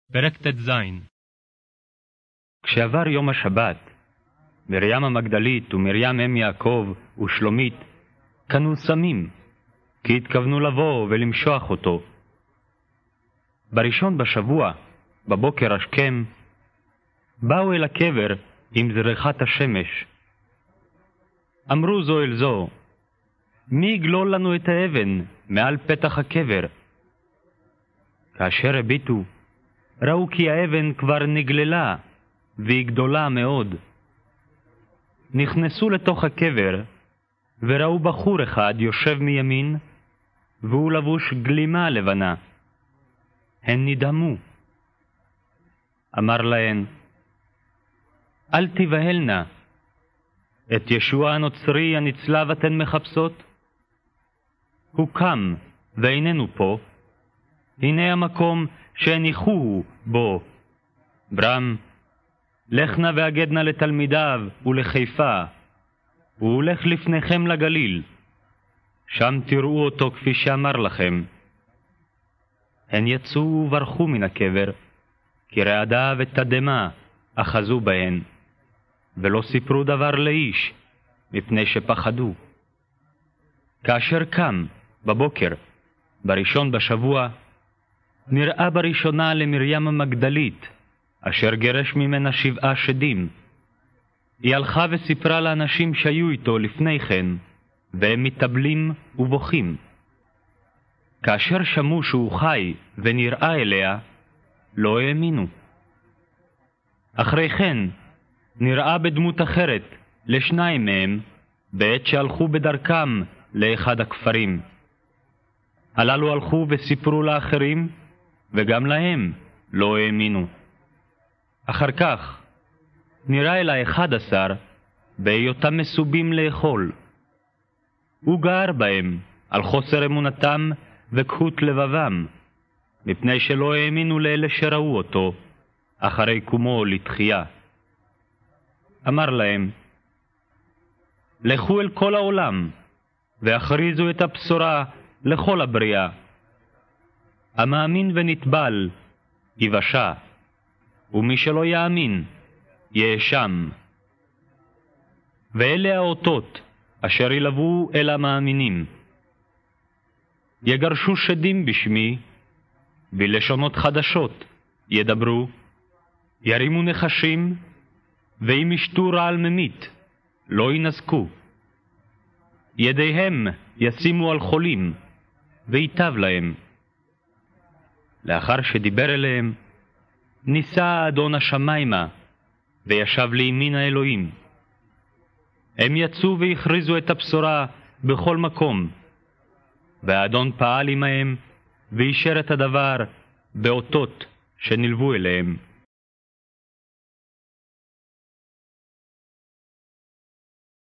פרק ט"ז. כשעבר יום השבת, מרים המגדלית ומרים אם יעקב ושלומית קנו סמים, כי התכוונו לבוא ולמשוח אותו. בראשון בשבוע, בבוקר השכם, באו אל הקבר עם זריחת השמש. אמרו זו אל זו, מי יגלול לנו את האבן מעל פתח הקבר? כאשר הביטו, ראו כי האבן כבר נגללה, והיא גדולה מאוד. נכנסו לתוך הקבר, וראו בחור אחד יושב מימין, והוא לבוש גלימה לבנה. הן נדהמו. אמר להן, אל תבהלנה, את ישוע הנוצרי הנצלב אתן מחפשות? הוא קם ואיננו פה. הנה המקום שהניחוהו בו. ברם, לכנה והגדנה לתלמידיו ולחיפה, הוא הולך לפניכם לגליל. שם תראו אותו כפי שאמר לכם. הן יצאו וברחו מן הקבר, כי רעדה ותדמה אחזו בהן, ולא סיפרו דבר לאיש, מפני שפחדו. כאשר קם בבוקר, בראשון בשבוע, נראה בראשונה למרים המגדלית, אשר גרש ממנה 7 שדים. היא הלכה וסיפרה לאנשים שהיו איתו לפני כן, והם מתאבלים ובוכים. כאשר שמעו שהוא חי ונראה אליה, לא האמינו. אחרי כן נראה בדמות אחרת ל2 מהם, בעת שהלכו בדרכם לאחד הכפרים. הללו הלכו וסיפרו לאחרים, וגם להם לא האמינו. אחר כך נראה אל 11 בהיותם מסובים לאכול. הוא גער בהם על חוסר אמונתם וקהות לבבם, מפני שלא האמינו לאלה שראו אותו אחרי קומו לתחייה. אמר להם, לכו אל כל העולם והכריזו את הבשורה לכל הבריאה. המאמין ונטבל יבשע, ומי שלא יאמין יאשם. ואלה האותות אשר ילוו אל המאמינים. יגרשו שדים בשמי, בלשונות חדשות ידברו, ירימו נחשים, ואם ישתו רעל ממית לא ינזקו. ידיהם ישימו על חולים, ויטב להם. לאחר שדיבר אליהם, ניסה האדון השמיימה, וישב לימין האלוהים. הם יצאו והכריזו את הבשורה בכל מקום, והאדון פעל עמהם, ואישר את הדבר באותות שנלוו אליהם.